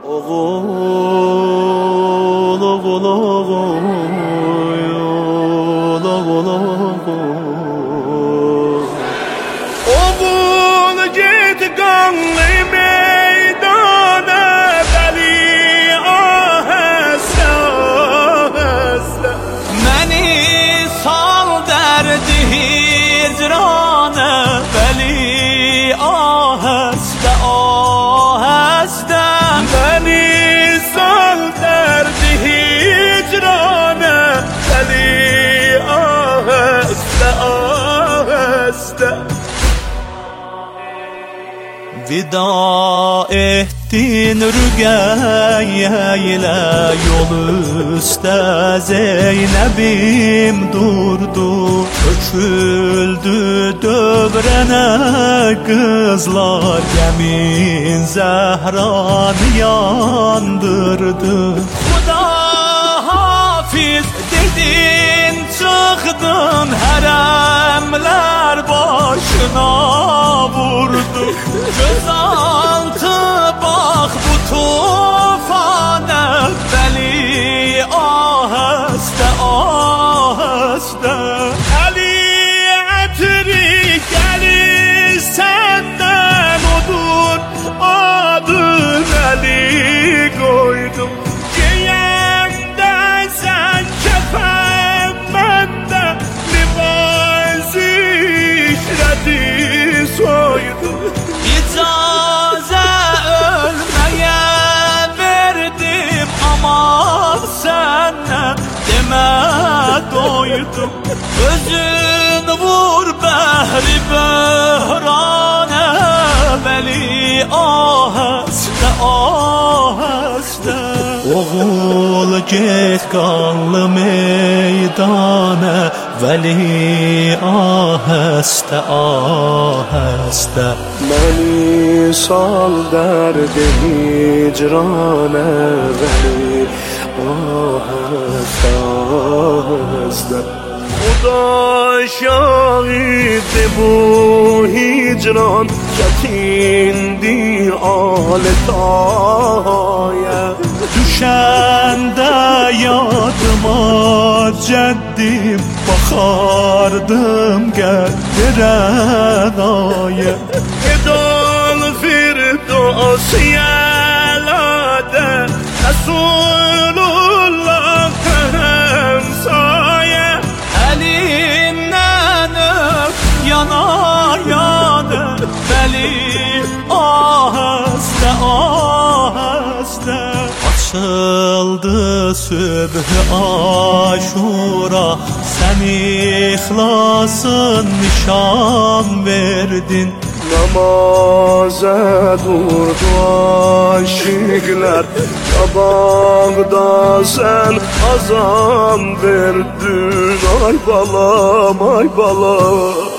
Oğul, oğul, oğul, oğul, oğul. Oğul git qanlı meydana, bəli ahəstə, ahəstə. Məni sal dərdi hicrana, bəli ahəstə, ahəstə. Məni sal dərdi hicrana, bəli ahəstə, ahəstə. Vida ettin Rüqeyyə ilə yol üstə, Zeynəbim durdu, töküldü dövrənə qızlar, Gəmin Zəhranı yandırdı. Xuda hafiz dedin, çıxdın, hərəmlər başına vurdu. Gözaltı bax bu tufana, bəli ahəstə, ahəstə. Əli ətri gəlir səndən, odur adın Əli qoydum. Geyəndə sən kəfən, məndə libas işrədi soydum. İcazə ölməyə verdim, aman səndən demə doydum. Özün vur bəhri böhrana, bəli ahəstə, ahəstə. Oğul get qanlı meydana, vəli ahəstə, ahəstə. Məni sal dərdi hicrana, vəli ahəstə, ahəstə. Xuda şahiddir bu hicran, çətindir alətayə. Düşəndə yadıma cəddim, baxardım qədirən ayə. Edal firdos yəladə, Resulullah həmsayə. Əlindən öp yana yana, bəli ahəstə, ahəstə. Açıldı sübh-i Aşura, sən ixlasın nişan verdin. Namaza durdu aşıqlar, qabaqda sən azan verdin. Ay balam, ay balam.